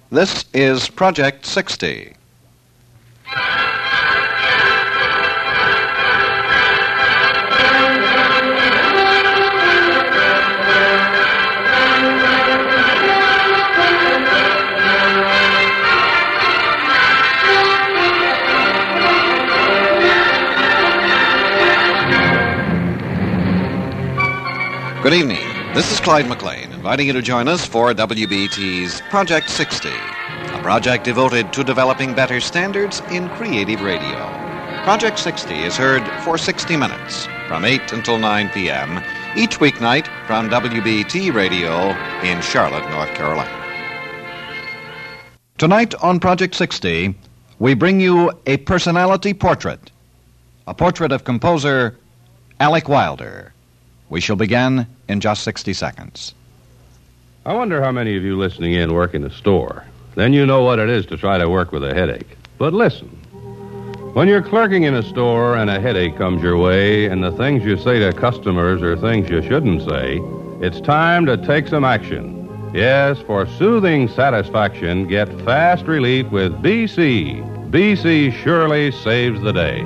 This is Project 60. Good evening. This is Clyde McLean, inviting you to join us for WBT's Project 60, a project devoted to developing better standards in creative radio. Project 60 is heard for 60 minutes, from 8 until 9 p.m., each weeknight from WBT Radio in Charlotte, North Carolina. Tonight on Project 60, we bring you a personality portrait, a portrait of composer Alec Wilder. We shall begin in just 60 seconds. I wonder how many of you listening in work in a store. Then you know what it is to try to work with a headache. But listen, when you're clerking in a store and a headache comes your way and the things you say to customers are things you shouldn't say, it's time to take some action. Yes, for soothing satisfaction, get fast relief with BC. BC surely saves the day.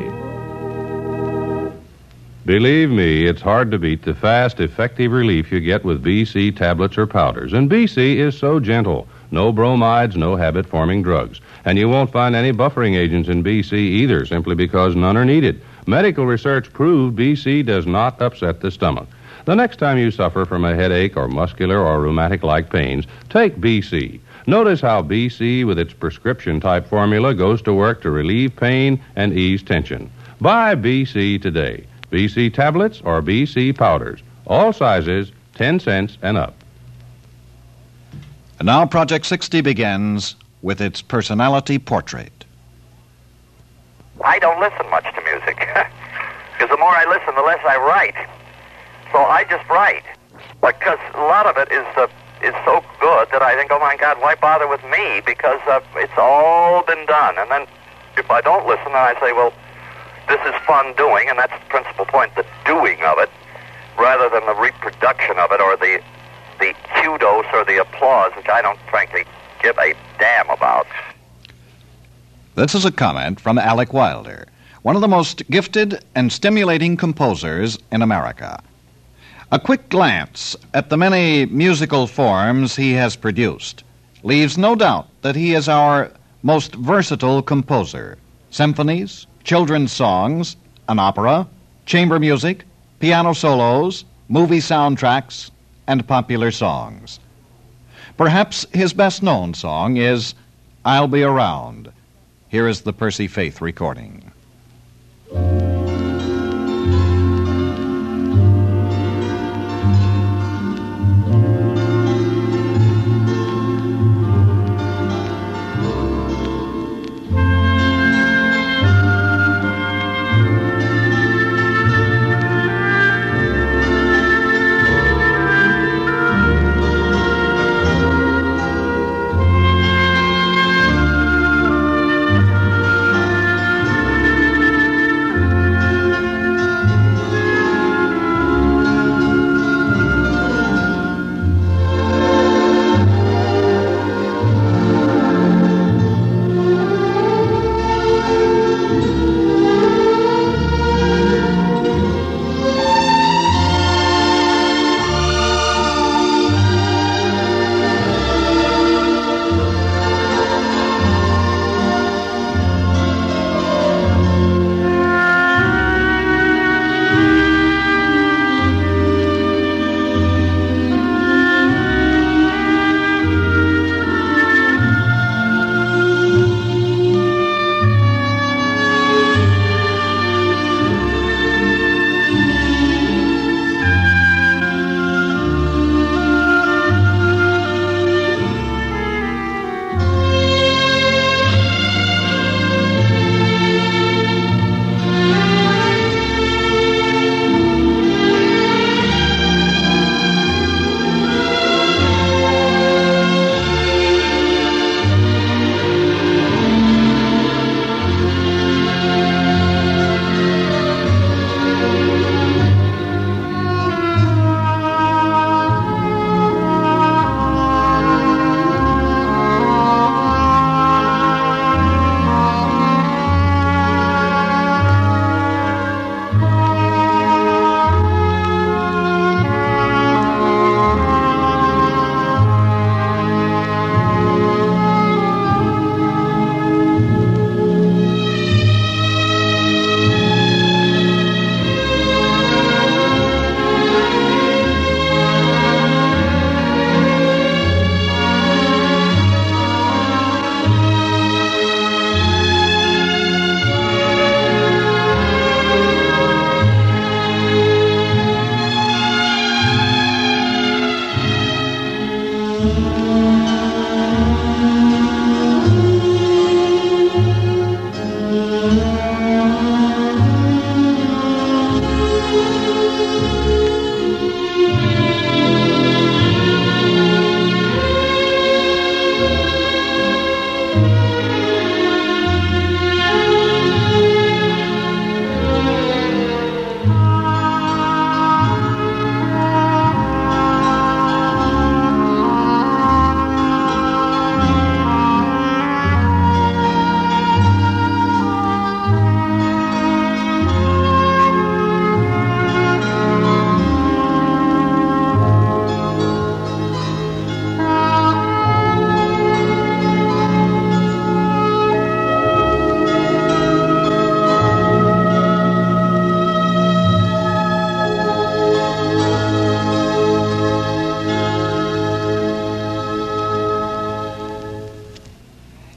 Believe me, it's hard to beat the fast, effective relief you get with BC tablets or powders. And BC is so gentle. No bromides, no habit-forming drugs. And you won't find any buffering agents in BC either, simply because none are needed. Medical research proved BC does not upset the stomach. The next time you suffer from a headache or muscular or rheumatic-like pains, take BC. Notice how BC, with its prescription-type formula, goes to work to relieve pain and ease tension. Buy BC today. BC tablets or BC powders. All sizes, 10 cents and up. And now Project 60 begins with its personality portrait. I don't listen much to music. Because the more I listen, the less I write. So I just write. Because a lot of it is so good that I think, oh my God, why bother with me? Because it's all been done. And then if I don't listen, then I say, well, this is fun doing, and that's the principal point, the doing of it, rather than the reproduction of it or the kudos or the applause, which I don't, frankly, give a damn about. This is a comment from Alec Wilder, one of the most gifted and stimulating composers in America. A quick glance at the many musical forms he has produced leaves no doubt that he is our most versatile composer. Symphonies, children's songs, an opera, chamber music, piano solos, movie soundtracks, and popular songs. Perhaps his best-known song is I'll Be Around. Here is the Percy Faith recording.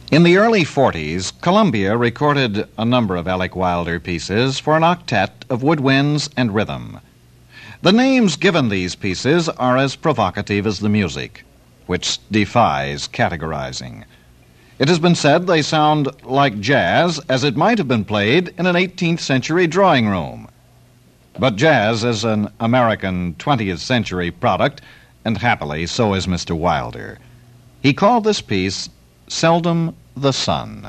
In the early 40s, Columbia recorded a number of Alec Wilder pieces for an octet of woodwinds and rhythm. The names given these pieces are as provocative as the music, which defies categorizing. It has been said they sound like jazz as it might have been played in an 18th century drawing room. But jazz is an American 20th century product, and happily so is Mr. Wilder. He called this piece Seldom the Sun.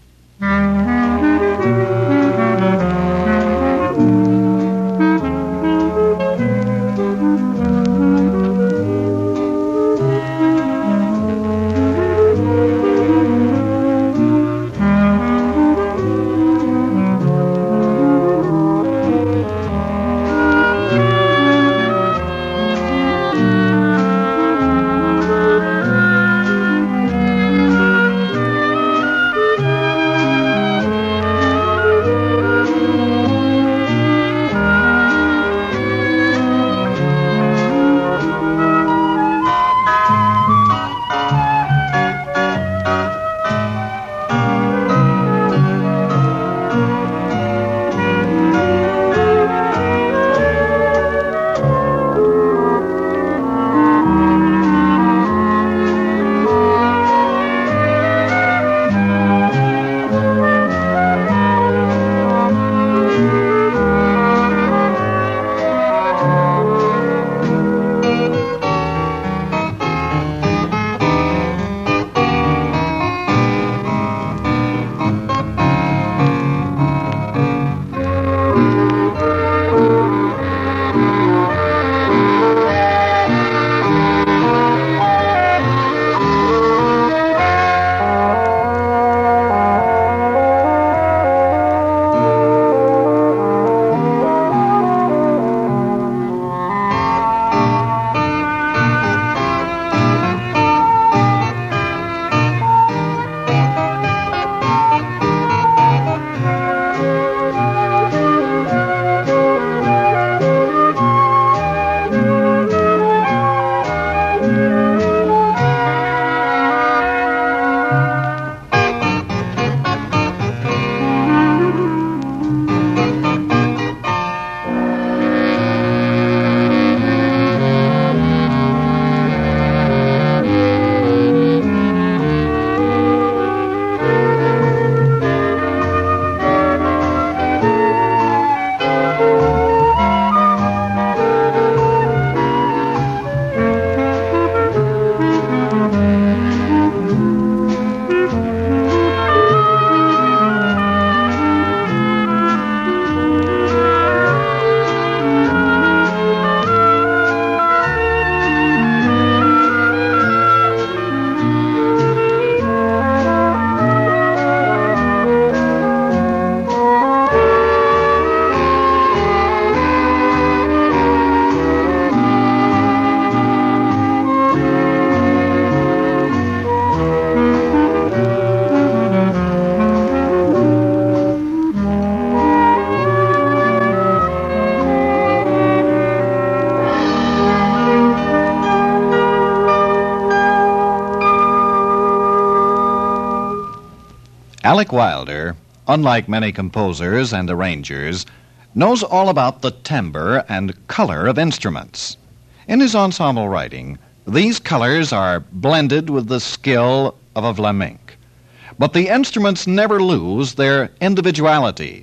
Alec Wilder, unlike many composers and arrangers, knows all about the timbre and color of instruments. In his ensemble writing, these colors are blended with the skill of a flamenco. But the instruments never lose their individuality.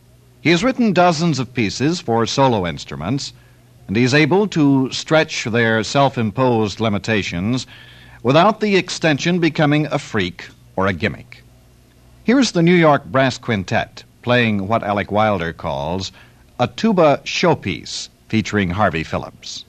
He has written dozens of pieces for solo instruments, and he is able to stretch their self-imposed limitations without the extension becoming a freak or a gimmick. Here's the New York Brass Quintet playing what Alec Wilder calls a tuba showpiece featuring Harvey Phillips.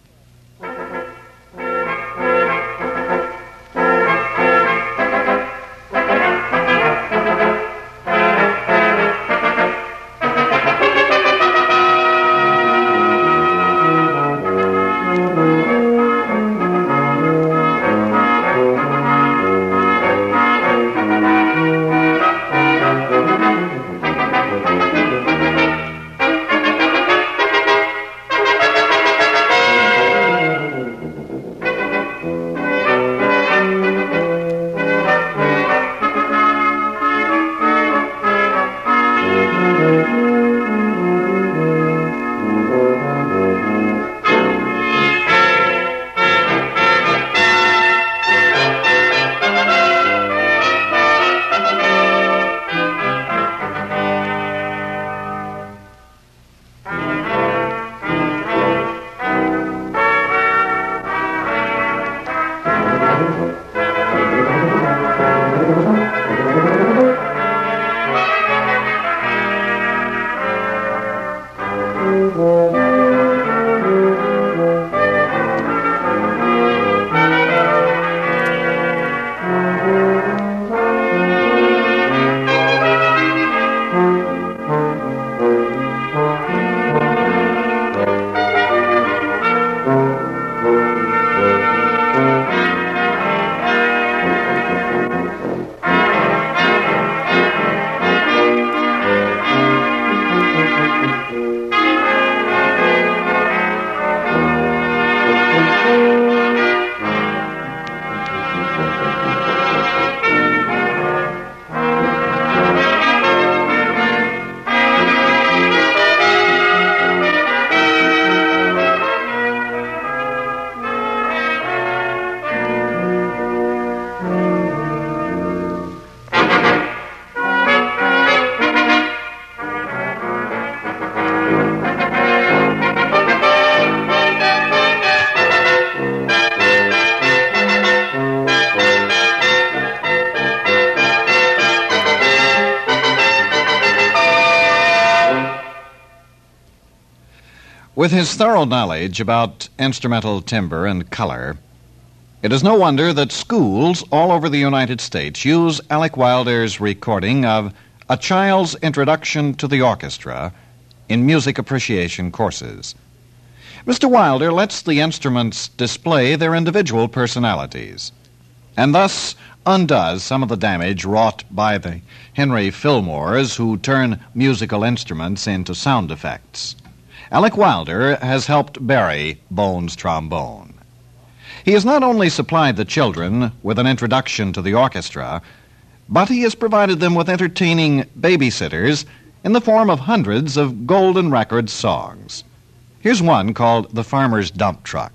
With his thorough knowledge about instrumental timbre and color, it is no wonder that schools all over the United States use Alec Wilder's recording of A Child's Introduction to the Orchestra in music appreciation courses. Mr. Wilder lets the instruments display their individual personalities, and thus undoes some of the damage wrought by the Henry Fillmores who turn musical instruments into sound effects. Alec Wilder has helped bury Bones trombone. He has not only supplied the children with an introduction to the orchestra, but he has provided them with entertaining babysitters in the form of hundreds of golden record songs. Here's one called The Farmer's Dump Truck.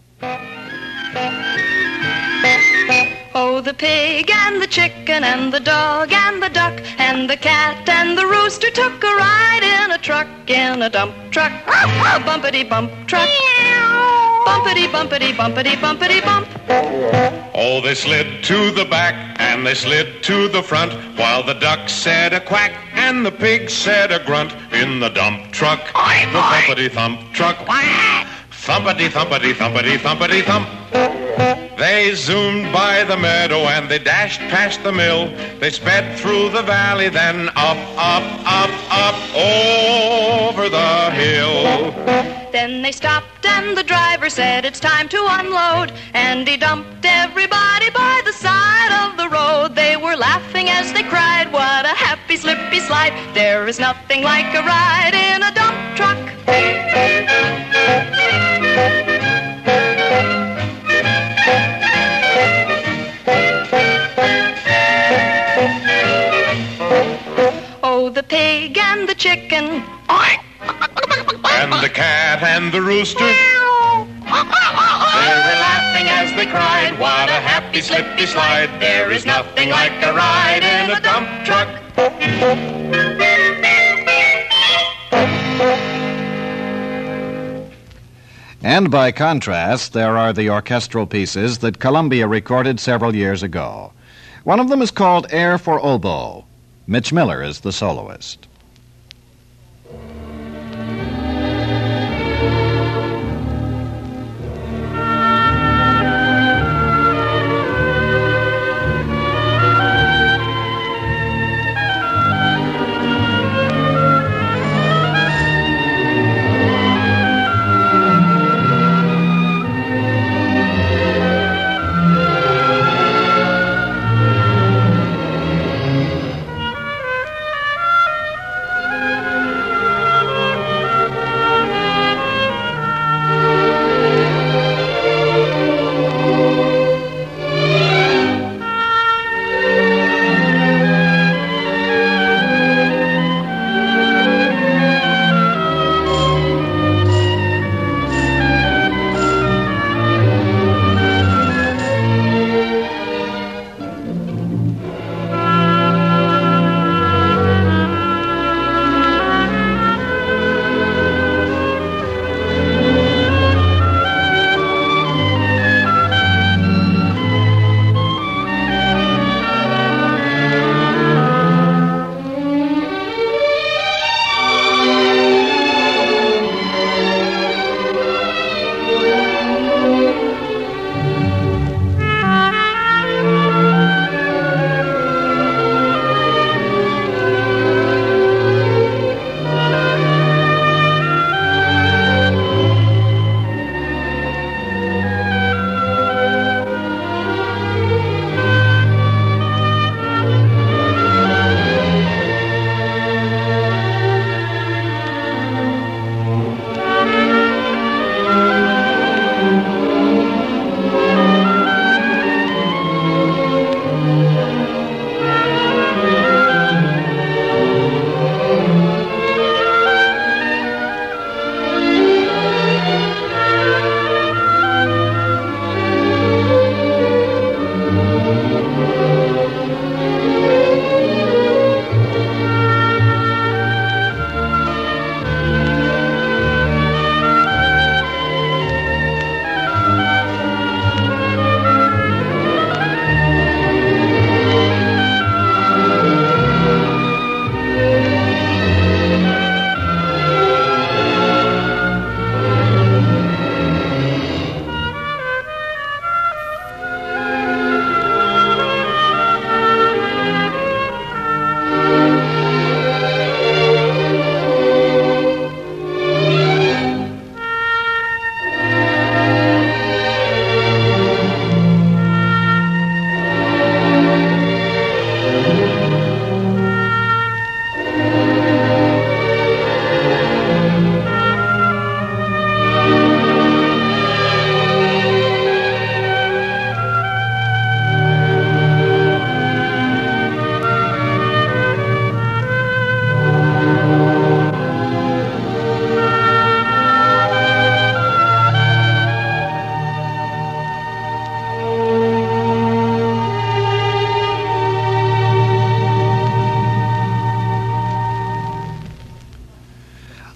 Oh, the pig and the chicken and the dog and the duck and the cat and the rooster took a ride in a truck, in a dump truck. A bumpity bump truck. Bumpity bumpity bumpity bumpity bump. Oh, they slid to the back and they slid to the front, while the duck said a quack and the pig said a grunt in the dump truck. The thumpity thump truck. Thumpity thumpity thumpity thumpity thump. They zoomed by the meadow and they dashed past the mill. They sped through the valley, then up, up, up, up, over the hill. Then they stopped and the driver said it's time to unload, and he dumped everybody by the side of the road. They were laughing as they cried, what a happy slippy slide. There is nothing like a ride in a dump truck. Oh, the pig and the chicken and the cat and the rooster, they were laughing as they cried, what a happy slippy slide. There is nothing like a ride in a dump truck. And by contrast, there are the orchestral pieces that Columbia recorded several years ago. One of them is called Air for Oboe. Mitch Miller is the soloist.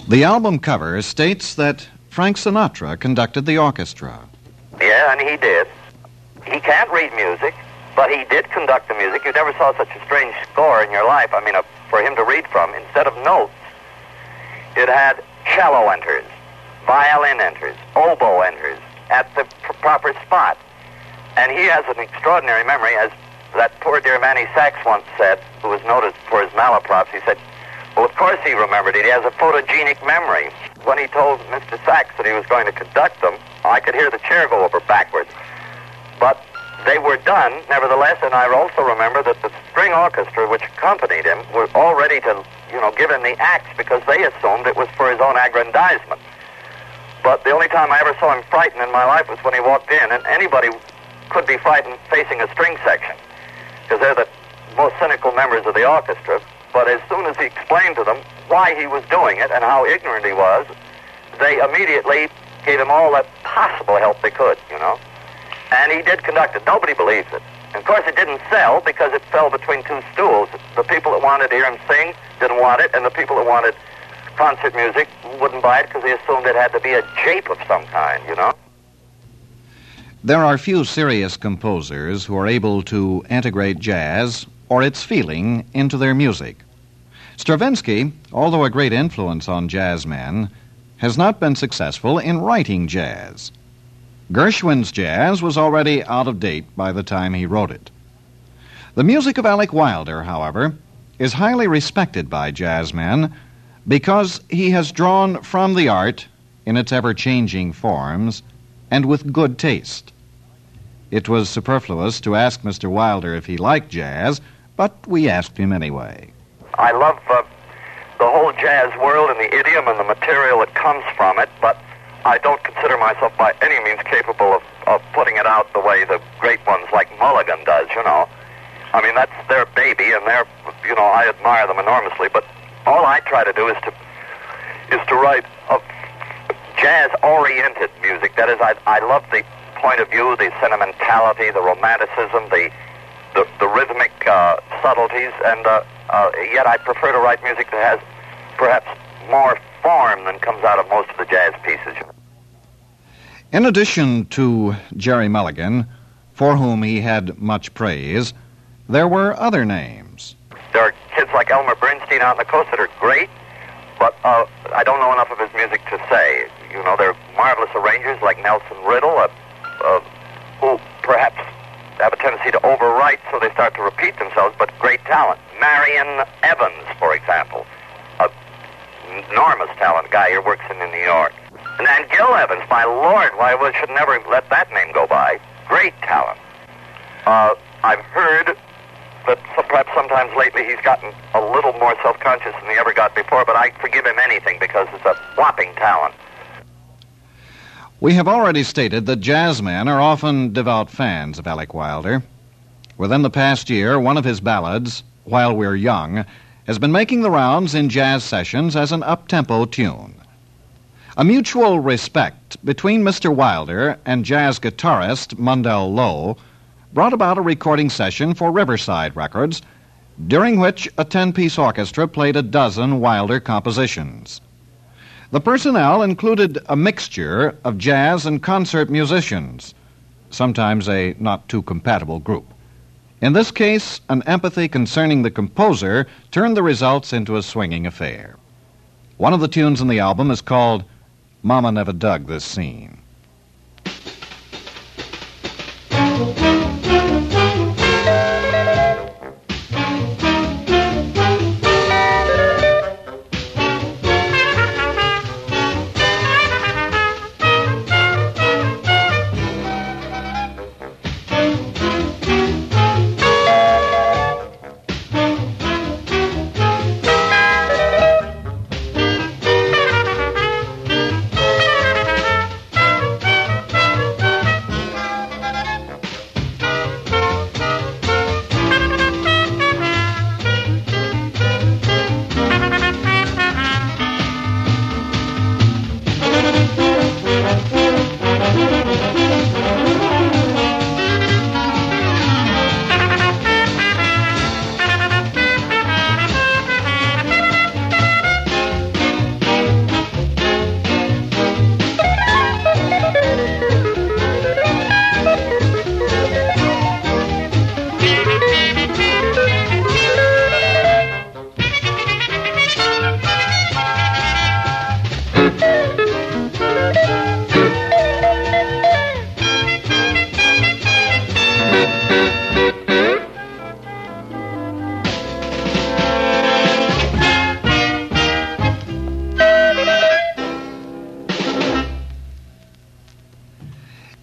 The album cover states that Frank Sinatra conducted the orchestra. Yeah, and he did. He can't read music, but he did conduct the music. You never saw such a strange score in your life. I mean, for him to read from, instead of notes, it had cello enters, violin enters, oboe enters at the proper spot. And he has an extraordinary memory, as that poor dear Manny Sachs once said, who was noted for his malaprops. He said, well, of course he remembered it. He has a photogenic memory. When he told Mr. Sachs that he was going to conduct them, I could hear the chair go over backwards. But they were done, nevertheless, and I also remember that the string orchestra which accompanied him were all ready to, give him the axe because they assumed it was for his own aggrandizement. But the only time I ever saw him frightened in my life was when he walked in, and anybody could be frightened facing a string section because they're the most cynical members of the orchestra. But as soon as he explained to them why he was doing it and how ignorant he was, they immediately gave him all the possible help they could, And he did conduct it. Nobody believes it. And of course, it didn't sell because it fell between two stools. The people that wanted to hear him sing didn't want it, and the people that wanted concert music wouldn't buy it because they assumed it had to be a jape of some kind, There are few serious composers who are able to integrate jazz or its feeling into their music. Stravinsky, although a great influence on jazzmen, has not been successful in writing jazz. Gershwin's jazz was already out of date by the time he wrote it. The music of Alec Wilder, however, is highly respected by jazzmen because he has drawn from the art in its ever-changing forms and with good taste. It was superfluous to ask Mr. Wilder if he liked jazz, but we asked him anyway. I love the whole jazz world and the idiom and the material that comes from it, but I don't consider myself by any means capable of putting it out the way the great ones like Mulligan does, I mean, that's their baby, and I admire them enormously, but all I try to do is to write a jazz-oriented music. That is, I love the point of view, the sentimentality, the romanticism, the rhythmic subtleties, and yet I prefer to write music that has perhaps more form than comes out of most of the jazz pieces. In addition to Jerry Mulligan, for whom he had much praise, there were other names. There are kids like Elmer Bernstein out on the coast that are great, but I don't know enough of his music to say. There are marvelous arrangers like Nelson Riddle, who perhaps have a tendency to overwrite so they start to repeat themselves, but great talent. Marion Evans, for example, an enormous talent guy who works in New York. And Gil Evans, my Lord, why we should never let that name go by. Great talent. I've heard that perhaps sometimes lately he's gotten a little more self-conscious than he ever got before, but I forgive him anything because it's a whopping talent. We have already stated that jazzmen are often devout fans of Alec Wilder. Within the past year, one of his ballads, While We're Young, has been making the rounds in jazz sessions as an up-tempo tune. A mutual respect between Mr. Wilder and jazz guitarist Mundell Lowe brought about a recording session for Riverside Records, during which a 10-piece orchestra played a dozen Wilder compositions. The personnel included a mixture of jazz and concert musicians, sometimes a not-too-compatible group. In this case, an empathy concerning the composer turned the results into a swinging affair. One of the tunes in the album is called Mama Never Dug This Scene.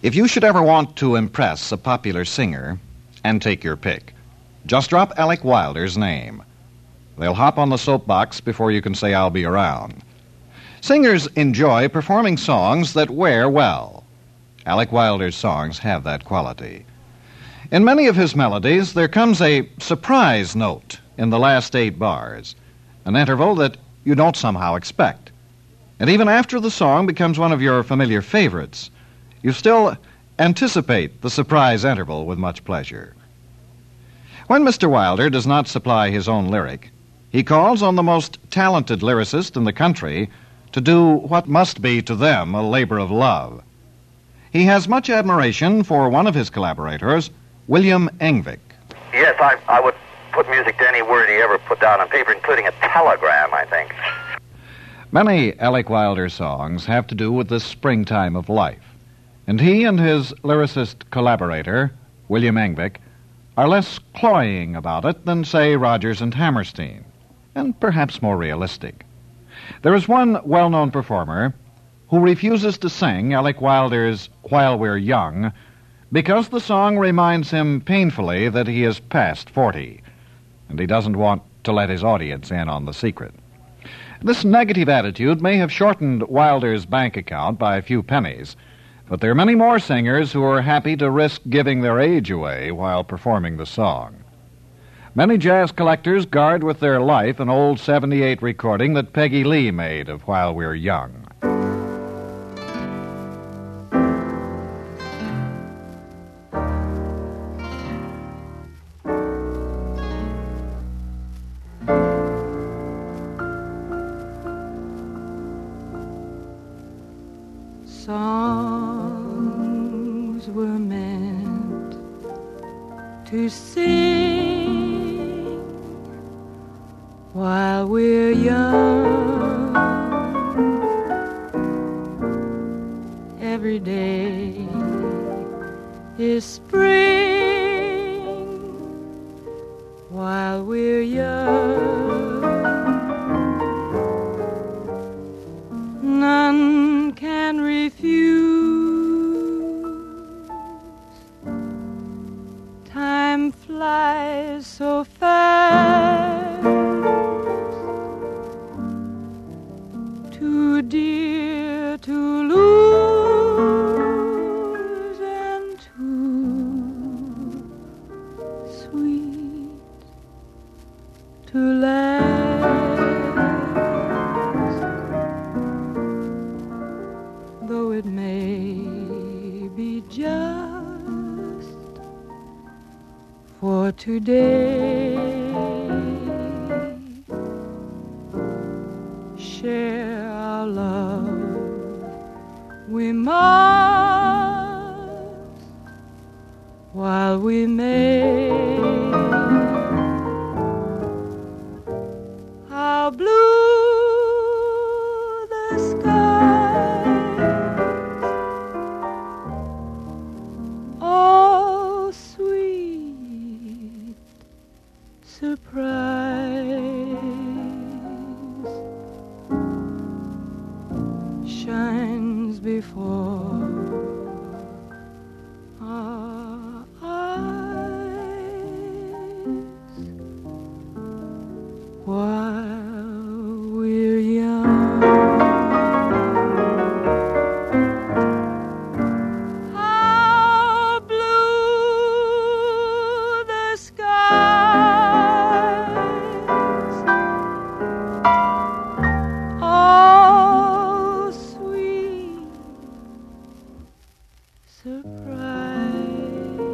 If you should ever want to impress a popular singer, and take your pick, just drop Alec Wilder's name. They'll hop on the soapbox before you can say I'll be around. Singers enjoy performing songs that wear well. Alec Wilder's songs have that quality. In many of his melodies, there comes a surprise note in the last 8 bars, an interval that you don't somehow expect. And even after the song becomes one of your familiar favorites, you still anticipate the surprise interval with much pleasure. When Mr. Wilder does not supply his own lyric, he calls on the most talented lyricist in the country to do what must be to them a labor of love. He has much admiration for one of his collaborators, William Engvik. Yes, I would put music to any word he ever put down on paper, including a telegram, I think. Many Alec Wilder songs have to do with the springtime of life, and he and his lyricist collaborator, William Engvik, are less cloying about it than, say, Rodgers and Hammerstein, and perhaps more realistic. There is one well-known performer who refuses to sing Alec Wilder's While We're Young because the song reminds him painfully that he is past 40, and he doesn't want to let his audience in on the secret. This negative attitude may have shortened Wilder's bank account by a few pennies, but there are many more singers who are happy to risk giving their age away while performing the song. Many jazz collectors guard with their life an old 78 recording that Peggy Lee made of While We're Young. Songs were meant to sing while we're young. Every day is spring while we're young. None can refuse. Time flies so fast, too dear to lose and too sweet to last. Though it may be just for today, share our love we must while we may. How blue the skies, oh sweet surprise, shines before our eyes while we're young. How blue the skies, oh sweet surprise,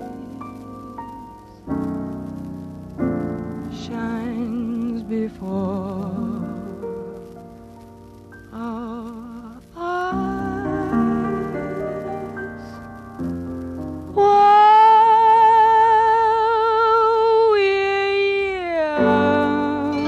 shines before our eyes while we're young.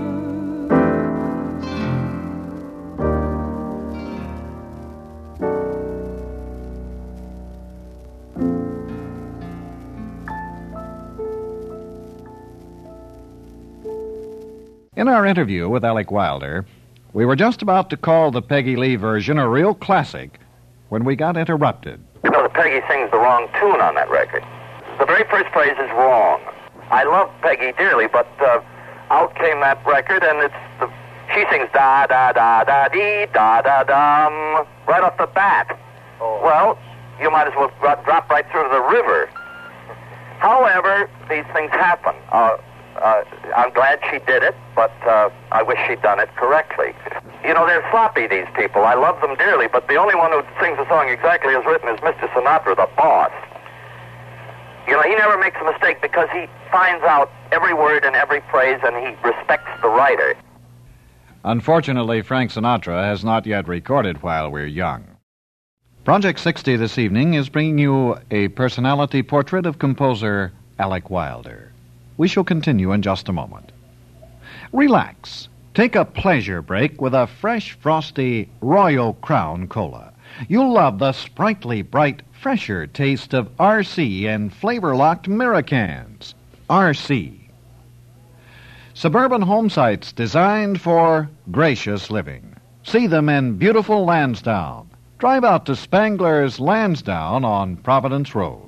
In our interview with Alec Wilder, we were just about to call the Peggy Lee version a real classic when we got interrupted. No, Peggy sings the wrong tune on that record. The very first phrase is wrong. I love Peggy dearly, but out came that record, and she sings da da da da dee da da dum right off the bat. Oh. Well, you might as well drop right through to the river. However, these things happen. I'm glad she did it, but I wish she'd done it correctly. You know, they're sloppy, these people. I love them dearly, but the only one who sings the song exactly as written is Mr. Sinatra, the boss. You know, he never makes a mistake because he finds out every word and every phrase, and he respects the writer. Unfortunately, Frank Sinatra has not yet recorded While We're Young. Project 60 this evening is bringing you a personality portrait of composer Alec Wilder. We shall continue in just a moment. Relax. Take a pleasure break with a fresh, frosty Royal Crown Cola. You'll love the sprightly, bright, fresher taste of RC and flavor-locked Miracans. RC. Suburban home sites designed for gracious living. See them in beautiful Lansdowne. Drive out to Spangler's Lansdowne on Providence Road.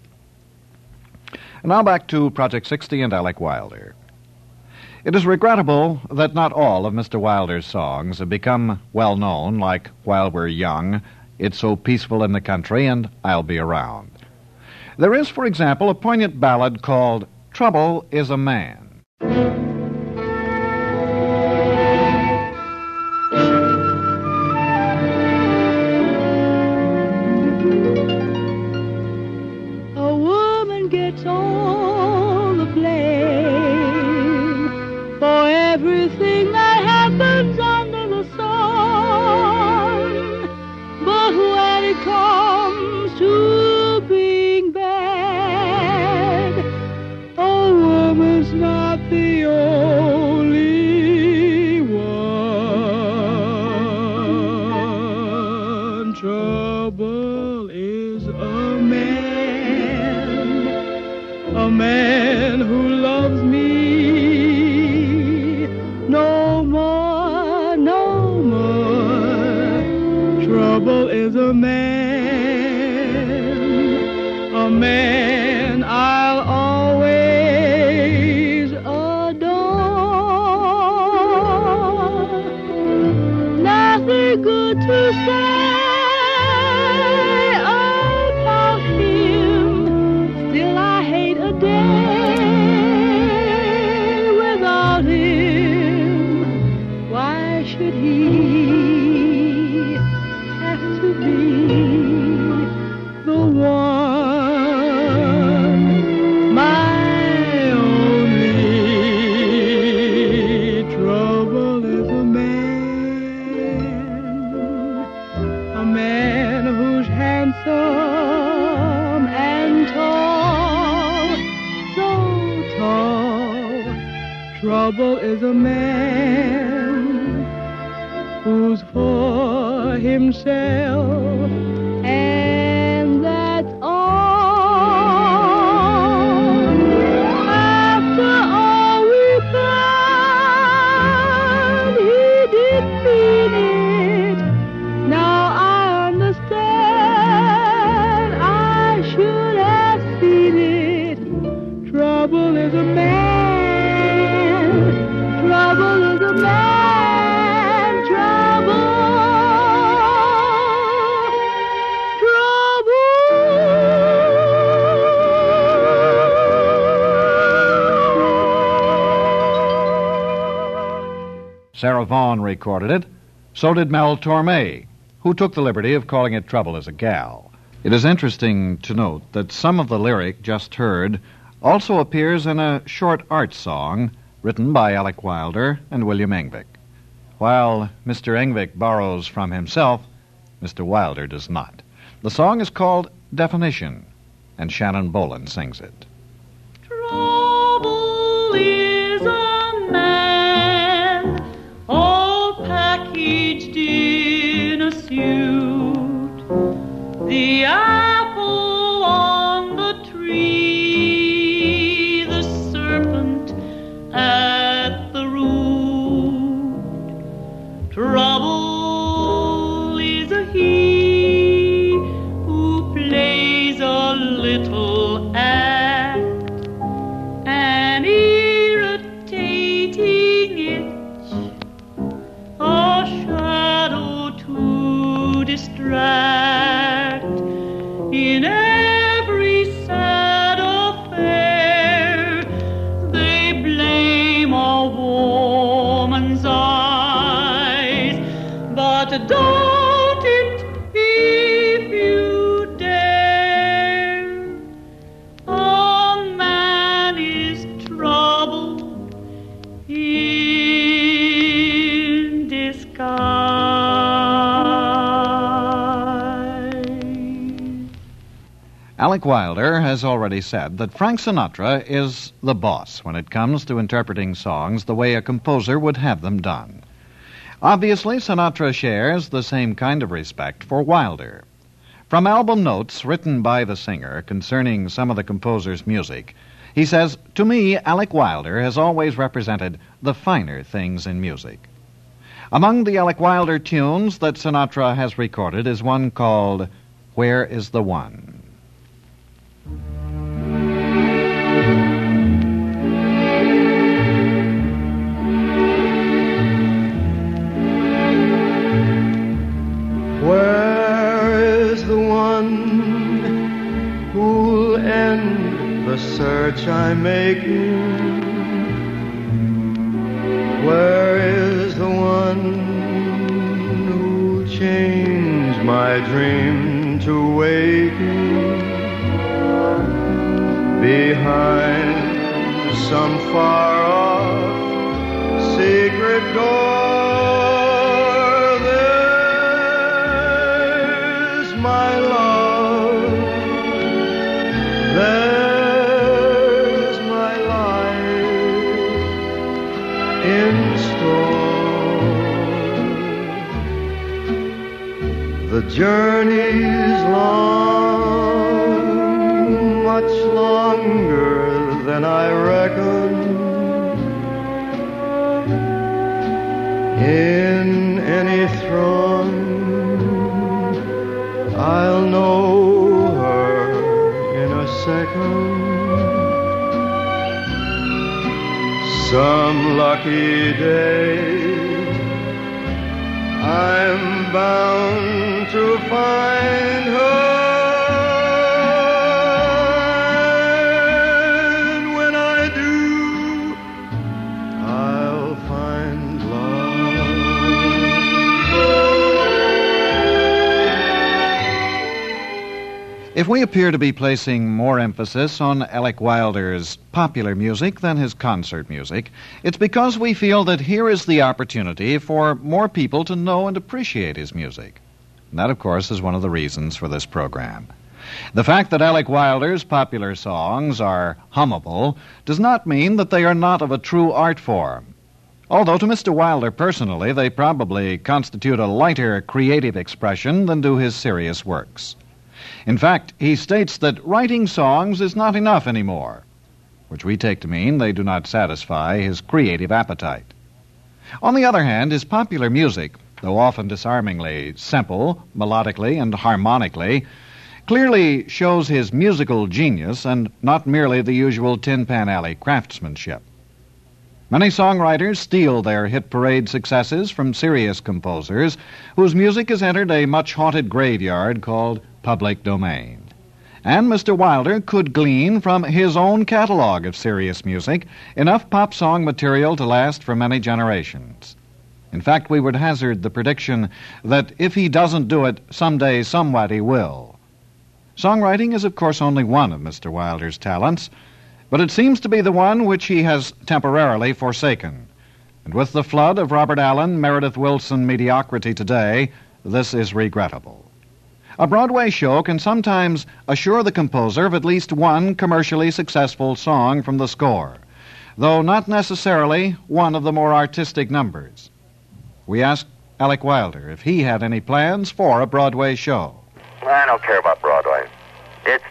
And now back to Project 60 and Alec Wilder. It is regrettable that not all of Mr. Wilder's songs have become well known, like While We're Young, It's So Peaceful in the Country, and I'll Be Around. There is, for example, a poignant ballad called Trouble is a Man. A woman gets all the blame for everything that happens under the sun. But when it comes to being bad, a woman's not the only one. Trouble is a man who loves me no more, no more. Trouble is a man I'll always adore. Nothing good to say about him, still I hate a day without him. Why should he have to be the one, my only? Trouble is a man who's handsome and tall, so tall. Trouble is a man who's for himself, and that's all. After all we planned, he didn't mean it. Now I understand, I should have seen it. Trouble is a man, trouble is a man, trouble. Sarah Vaughan recorded it. So did Mel Torme, who took the liberty of calling it Trouble as a Gal. It is interesting to note that some of the lyric just heard also appears in a short art song written by Alec Wilder and William Engvik. While Mr. Engvik borrows from himself, Mr. Wilder does not. The song is called Definition, and Shannon Boland sings it. Trouble is a man, all packaged in a suit. The apple on the tree, the serpent at the root. Trouble is a he who plays Alec Wilder has already said that Frank Sinatra is the boss when it comes to interpreting songs the way a composer would have them done. Obviously, Sinatra shares the same kind of respect for Wilder. From album notes written by the singer concerning some of the composer's music, he says, "To me, Alec Wilder has always represented the finer things in music." Among the Alec Wilder tunes that Sinatra has recorded is one called "Where is the One?" Where is the one who'll end the search I'm making? Where is the one who'll change my dream to waking? Behind some far-off secret door, there's my love, there's my life in store. The journey's long, much longer than I reckon. In any throng, I'll know her in a second. Some lucky day, I'm bound to find her. And when I do, I'll find love. If we appear to be placing more emphasis on Alec Wilder's popular music than his concert music, it's because we feel that here is the opportunity for more people to know and appreciate his music. And that, of course, is one of the reasons for this program. The fact that Alec Wilder's popular songs are hummable does not mean that they are not of a true art form. Although to Mr. Wilder personally, they probably constitute a lighter creative expression than do his serious works. In fact, he states that writing songs is not enough anymore, which we take to mean they do not satisfy his creative appetite. On the other hand, his popular music, though often disarmingly simple, melodically and harmonically, clearly shows his musical genius and not merely the usual Tin Pan Alley craftsmanship. Many songwriters steal their hit parade successes from serious composers whose music has entered a much-haunted graveyard called public domain. And Mr. Wilder could glean from his own catalog of serious music enough pop song material to last for many generations. In fact, we would hazard the prediction that if he doesn't do it, someday somebody will. Songwriting is, of course, only one of Mr. Wilder's talents, but it seems to be the one which he has temporarily forsaken. And with the flood of Robert Allen, Meredith Willson mediocrity today, this is regrettable. A Broadway show can sometimes assure the composer of at least one commercially successful song from the score, though not necessarily one of the more artistic numbers. We asked Alec Wilder if he had any plans for a Broadway show. I don't care about Broadway. It's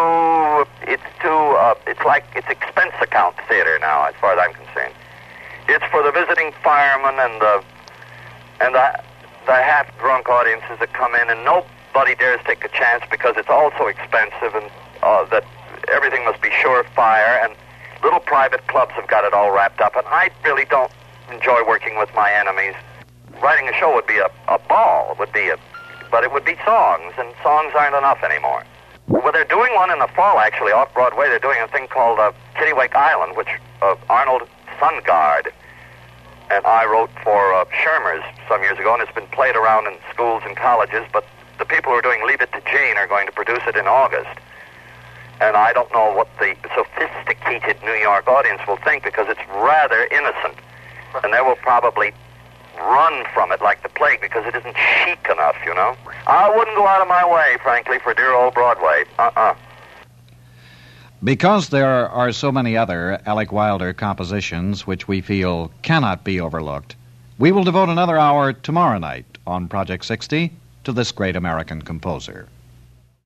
it's expense account theater now, as far as I'm concerned. It's for the visiting firemen and the half-drunk audiences that come in, and nobody dares take a chance because it's all so expensive, and that everything must be surefire, and little private clubs have got it all wrapped up, and I really don't enjoy working with my enemies. Writing a show would be a ball, but it would be songs, and songs aren't enough anymore. Well, they're doing one in the fall, actually, off-Broadway. They're doing a thing called Kittiwake Island, which Arnold Sundgaard and I wrote for Shermer's some years ago, and it's been played around in schools and colleges, but the people who are doing Leave It to Jane are going to produce it in August. And I don't know what the sophisticated New York audience will think, because it's rather innocent. And they will probably run from it like the plague because it isn't chic enough, you know. I wouldn't go out of my way, frankly, for dear old Broadway. Because there are so many other Alec Wilder compositions which we feel cannot be overlooked, we will devote another hour tomorrow night on Project 60 to this great American composer.